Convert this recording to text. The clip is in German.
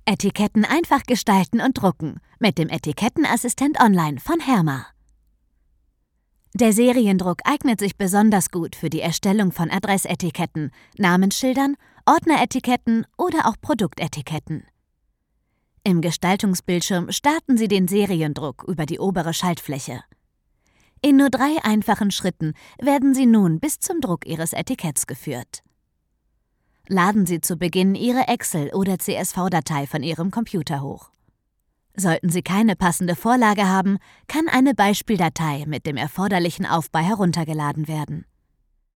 Etiketten einfach gestalten und drucken mit dem Etikettenassistent Online von Herma. Der Seriendruck eignet sich besonders gut für die Erstellung von Adressetiketten, Namensschildern, Ordneretiketten oder auch Produktetiketten. Im Gestaltungsbildschirm starten Sie den Seriendruck über die obere Schaltfläche. In nur 3 einfachen Schritten werden Sie nun bis zum Druck Ihres Etiketts geführt. Laden Sie zu Beginn Ihre Excel- oder CSV-Datei von Ihrem Computer hoch. Sollten Sie keine passende Vorlage haben, kann eine Beispieldatei mit dem erforderlichen Aufbau heruntergeladen werden.